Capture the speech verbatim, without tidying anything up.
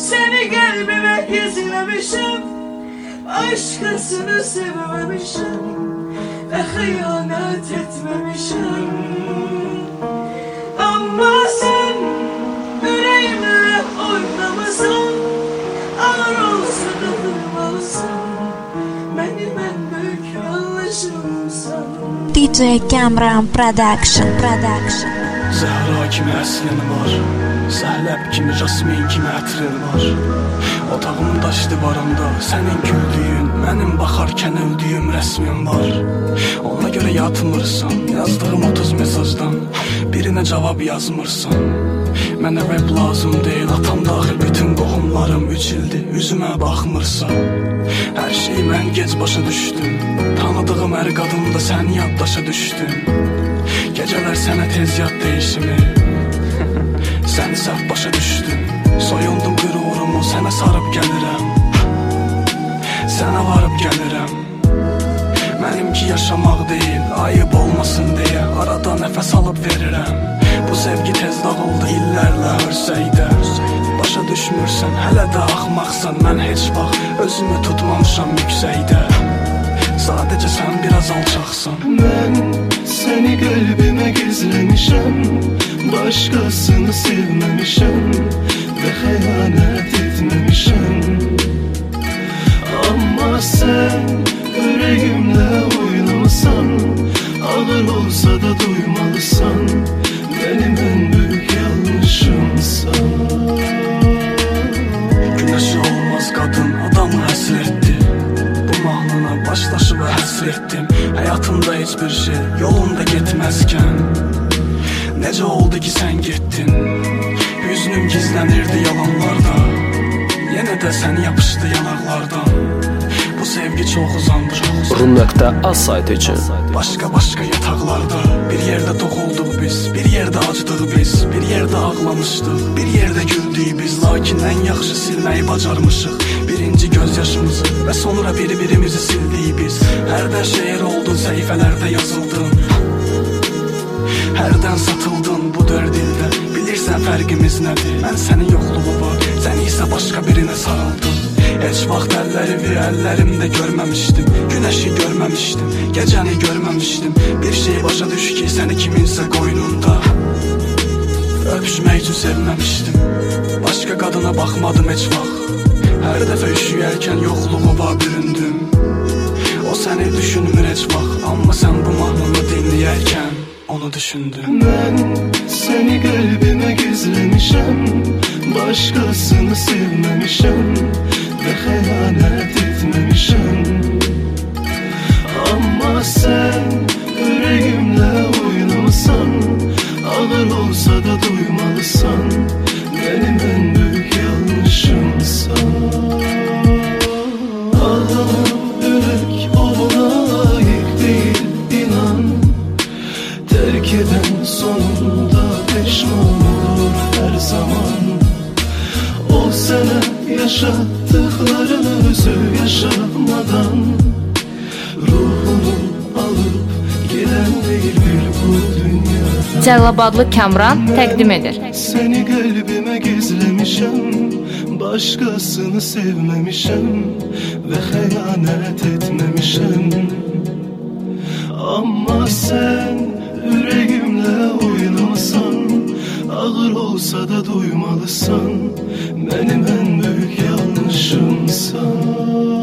Seni kalbime gizlemişim, başkasını sevmemişim ve hıyanet etmemişim. Ama sen yüreğimle oynamasın, ağır olsa da durmalısın. Benim en büyük yanlışımsın. D J Kamran Production Production. Zəhra kimi əslin var, Səhləb kimi Jasmin kimi ətrin var. Otağım daş divarında sənin güldüyün, mənim baxarkən öldüyüm rəsmin var. Ona görə yatmırsan, yazdığım otuz mesajdan birinə cavab yazmırsan. Mənə rap lazım deyil, atam daxil bütün qohumlarım üç ildir, üzümə baxmırsan. Hər şey mən gec başa düşdüm, tanıdığım hər qadında sən yaddaşa düşdün. Gecələr sənə tez yad deyişimi, sən səhv başa düşdün. Soyundum qürurumu, sənə sarıb gəlirəm, sənə varıb gəlirəm. Mənimki yaşamaq deyil, ayıb olmasın deyə arada nəfəs alıb verirəm. Bu sevgi tez dağıldı illərlə hörsəydə. Başa düşmürsən, hələ də axmaqsan. Mən heç vaxt özümü tutmamışam yüksəkdə. Sadəcə sən biraz alçaqsan. Mən səni qəlbimə gizləmişəm, başqasını sevməmişəm və xəyanət etməmişəm. Amma sən ürəyimlə oynamasan, ağır olsa da duymalısan, mənim ən böyük yanlışımsan. Günəşi olmaz qadın adamı həsr etdi. Bu mahnına başlaşıb həsr etdim. Həyatımda heç bir şey yolunda getməzkən, necə oldu ki sən getdin? Hüznüm gizlənirdi yalanlarda, yenə də sən yapışdı yanaqlardan. Bu sevgi çox uzandı, çox uzandı. Run.az saytı üçün Başqa-başqa yataqlarda bir yerdə toxulduq biz, bir yerdə acdıq biz, bir yerdə ağlamışdıq, bir yerdə güldük biz. Lakin ən yaxşı silməyi bacarmışıq birinci göz yaşımızı və sonra bir-birimizi sildik biz. Hərdən şeir oldun, səhifələrdə yazıldın, hərdən satıldın bu dörd ildə. Bilirsən fərqimiz nədir? Mən sənin yoxluğu var, sən isə başqa birinə sarıldın. Heç vaxt əllərivi əllərimdə görməmişdim, günəşi görməmişdim, gecəni görməmişdim. Bir şey başa düş ki səni kiminsə qoynunda öpüşmək üçün sevməmişdim. Başqa qadına baxmadım heç vaxt, hər dəfə üşüyərkən yoxluğuma büründüm. O səni düşünmür heç vaxt, amma sən bu mahnını dinləyərkən onu düşündüm. Mən səni qəlbimə gizləmişəm, başqasını sevməmişəm və xəyanət etməmişəm. Amma sən ürəyimlə oynamasan, ağır olsa da duymalısan, mənim ən böyük yanlışımsan. Ağlanan ürək ona layiq deyil, inan. Terk eden sonunda peşman olur her zaman. O sana yaşattıklarını özü yaşamadan, ruhunu alıp giden değil bir bu dünyada. Cəlilabadlı Kamran təqdim edir. Seni qəlbimə gizləmişəm, başqasını sevməmişəm və xəyanət etməmişəm. Amma sən ürəyimlə oynamasan, ağır olsa da duymalısan, mənim ən böyük yanlışımsan.